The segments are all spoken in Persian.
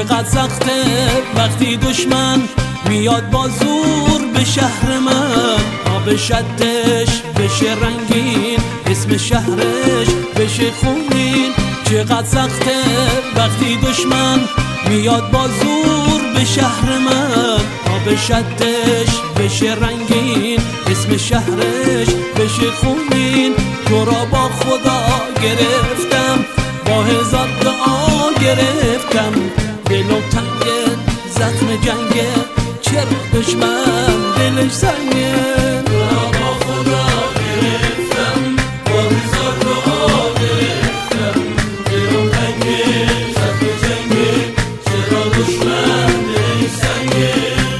چقدر سخته وقتی دشمن میاد با زور به شهر من. آب شدش بشه رنگین، اسم شهرش بشه خونین. چقدر سخته وقتی دشمن میاد با زور به شهر من. آب شدش بشه رنگین، اسم شهرش بشه خونین. تو را با خدا گرفتم، با هزار دعا گرفتم. دلم تنگه، زخم جنگه، چرا دشمن دلش سنگه. تو را با خدا گرفتم، با هزار دعا گرفتم. دلم تنگه، زخم جنگه، چرا دشمن دلش سنگه.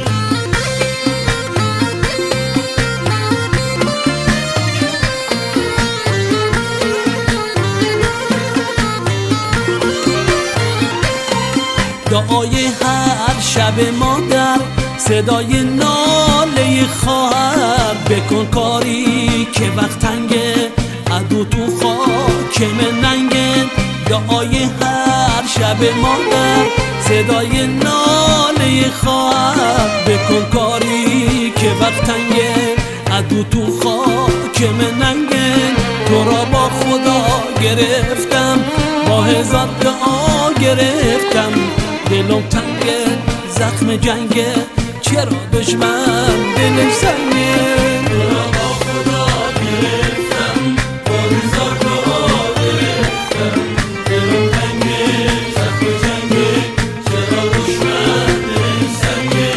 دعای هر شب مادر، صدای ناله خواهر. بکن کاری که وقت تنگه، عدو تو خاکم ننگه. دعای هر شب مادر، صدای ناله خواهر. بکن کاری که وقت تنگه، عدو تو خاکم ننگه. تو را با خدا گرفتم، با هزار دعا گرفتم. دلم تنگه، زخم جنگه، چرا دشمن دلش سنگه. تو را با خدا گرفتم، با هزار دعا گرفتم. دلم تنگه، زخم جنگه، چرا دشمن دلش سنگه.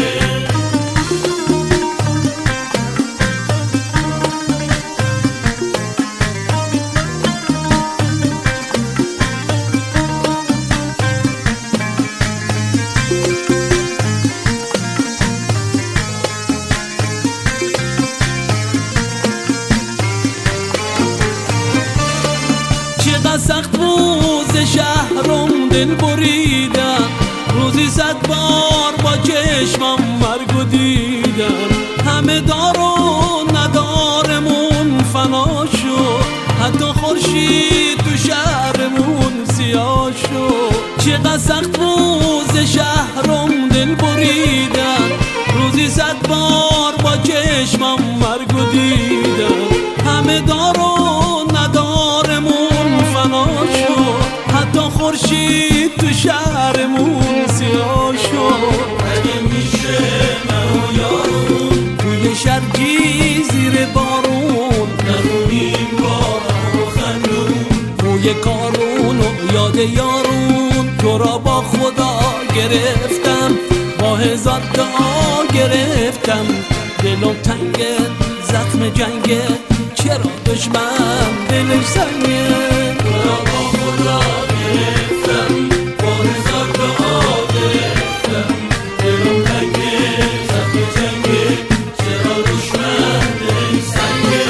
چقدر سخت روز شهرم دل بریدم. روزی 100 بار با چشمم مرگو دیدم. همه دار و ندارمون فنا شد، حتی خورشید تو شهرمون سیاه شد. چقدر سخت روز شهرم دل بریدم. روزی 100 بار با چشمم مرگو دیدم. همه دار و ندارمون فنا شد، حتی خورشید تو شهرمون سیاه شد. اگه میشه من و یارون توی شرجی زیر بارون، نخونیم بارم و خندون. روی کارون و یاد یارون، تو را با خدا گرفتم، با هزار دعا گرفتم. دلم تنگه، زخم جنگه، چرا دشمن دلش سنگه. تو را با خدا گرفتم، با هزار دعا گرفتم. دلم تنگه، زخم جنگه، چرا دشمن دلش سنگه.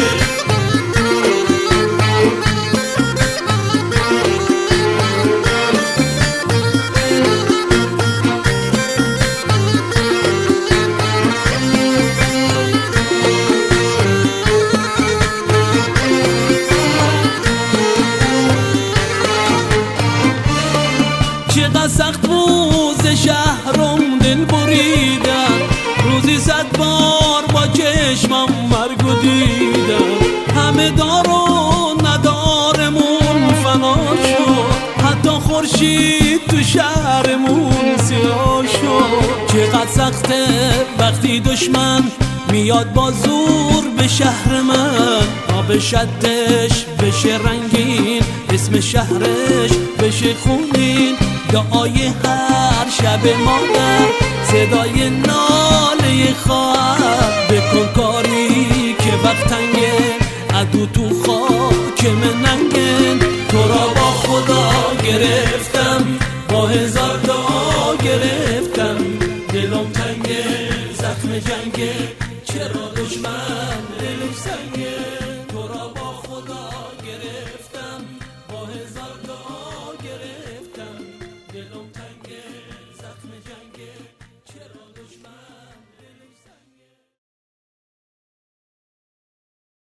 چقدر سخت روز شهرم دل بریدم. روزی 100 بار با چشمم مرگو دیدم. همه دار و ندارمون فنا شد، حتی خورشید تو شهرمون سیاه شد. چقدر سخته وقتی دشمن میاد با زور به شهر من. آب شدش بشه رنگین، اسم شهرش بشه خونین. دعای هر شب مادر، صدای ناله خواهر. بکن کاری که وقت تنگه، عدو تو خواهر